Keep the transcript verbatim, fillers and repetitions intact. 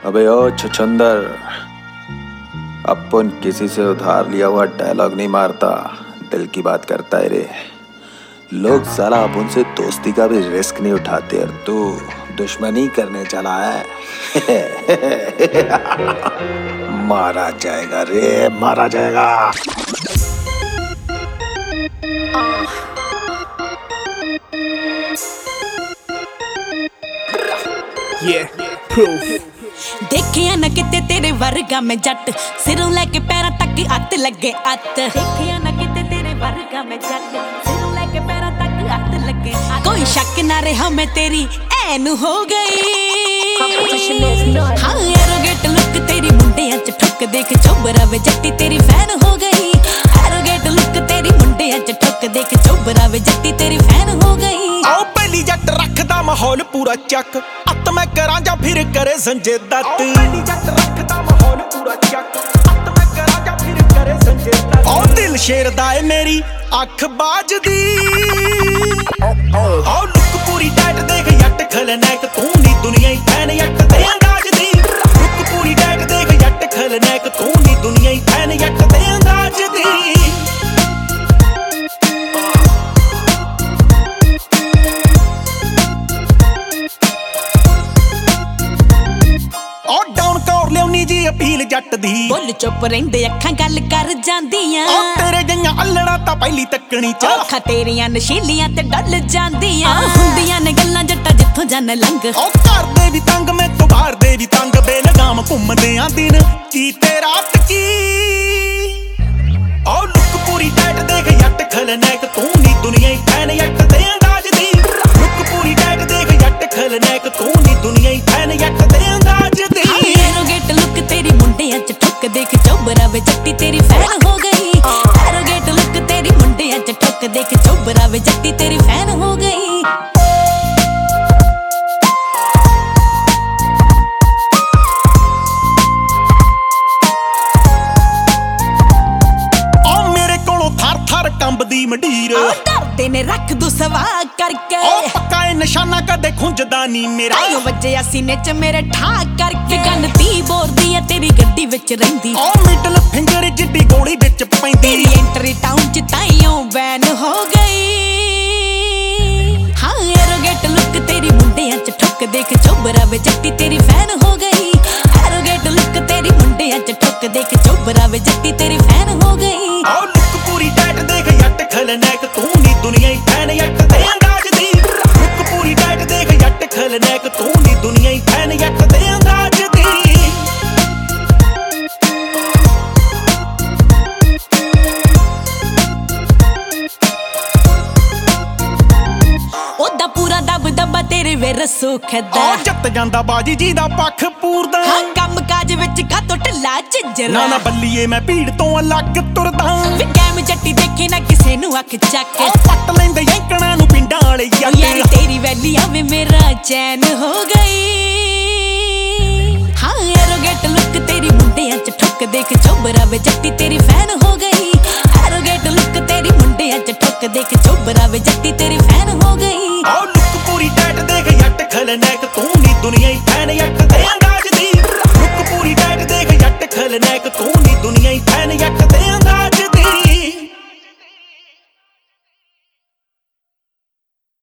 अबे ओ छछंदर, अपन किसी से उधार लिया हुआ डायलॉग नहीं मारता, दिल की बात करता है रे। लोग साला अपन से दोस्ती का भी रिस्क नहीं उठाते और तू दुश्मनी करने चला है। मारा जाएगा रे, मारा जाएगा। Yeah, proof. देखिया न किते तेरे वर्गा में जट, सिरों लेके पैरों तक अत लगे अत। देखिया न किते तेरे वर्गा में जट, सिरों लेके पैरों तक अत लगे अत। कोई शक ना रहा मैं तेरी ऐन हो गई। हाँ एरोगेट लुक तेरी मुंडियां च ठुक देख चोबरा वे जट्टी तेरी फैन हो गई। एरोगेट लुक तेरी मुंडियां च ठुक देख चोबरा वे जट्टी तेरी फैन हो गई। आओ पहली जट रखदा माहौल पूरा चक, अत मैं करा जा फिर करे संजय दत्त। पहली जट रखदा माहौल पूरा चक, अत मैं करा जा फिर करे संजय दत्त। ओ दिल शेर दा ए मेरी अख बाजदी। ओ लुक पूरी टाइट देख जट खलनायक तू नी दुनिया ही फैन जट दे अंदाज दी। लुक पूरी टाइट देख जट खलनायक तू नी दुनिया ही फैन जट दे अंदाज दी। अपील जट दी बोल चुप रहिंदे अखां गल कर जांदियां। ओ तेरे जइयां अल्लड़ा तां पहली तकनी च अखां तेरियां नशीलियां ते डल जांदियां। हुंदियां ने गल्लां जट्टा जिथों जन लंघ। ओ करदे भी तंग मैं तो बाहर दे भी तंग, बेलगाम घुमदे आ दिन की ते रात की। ओ लुक पूरी टाइट देख जट खलनायक तू नी दुनिया ही फैन जट दे अंदाज दी। लुक पूरी टाइट देख जट खलनायक तू नी दुनिया ही फैन जट दे अंदाज दी। तेरी मुंडियां च ठुक देख चोबरा वे जट्टी तेरी फैन हो गई। एरोगेट लुक तेरी मुंडियां च ठुक देख चोबरा वे जट्टी तेरी फैन हो गई। ओ मेरे कोलों थर थर कंबदी मंडीर, डरदे ने रख दू सवा करके। ओ पक्का ए निशाना कदे खुंजदा नी मेरा। आयो वज्जिया सीने च मेरे ठा करके। गन ती बोरदी है तेरी गड्डी विच रहिंदी। ओ मिडल फिंगर जिड्डी गोली विच पैंदी। तेरी एंट्री टाउन च ताइयों बैन हो गई। हाँ एरोगेट लुक तेरी मुंडियां च ठुक देख चोबरा वे जट्टी तेरी फैन हो गई। एरोगेट लुक तेरी मुंडियां च ठुक देख चोबरा वे जट्टी तेरी फैन हो गई। ओ लुक पूरी टाइट देख जट खलनायक तू नी दुनिया ही फैन जट दे अंदाज दी। लुक पूरी टाइट देख जट खलनायक तू नी दुनिया ही फैन जट दे अंदाज दी। ओदा पूरा दब दबा तेरे वेर सुख दा। ओ जत जांदा बाजी जी दा पख पूरदा। हाँ कम काज विच कातो ढिल्ला झिंजरा। ना ना बल्लीए मैं भीड़ तो अलग तुरदा। वे कैम जट्टी देखे ना किसे नू अख चक। ओ पट लैंदे यंकणा नू पिंडां वाले ओ यार तेरी वैली आवे मेरा चैन हो गई। हाँ एरोगेट लुक तेरी मुंडियां च ठुक देख चोबरा वे जट्टी तेरी फैन हो गई। एरोगेट लुक तेरी मुंडियां च ठुक देख चोबरा वे जट्टी तेरी फैन हो गई। ओ लुक पूरी टाइट देख जट खलनायक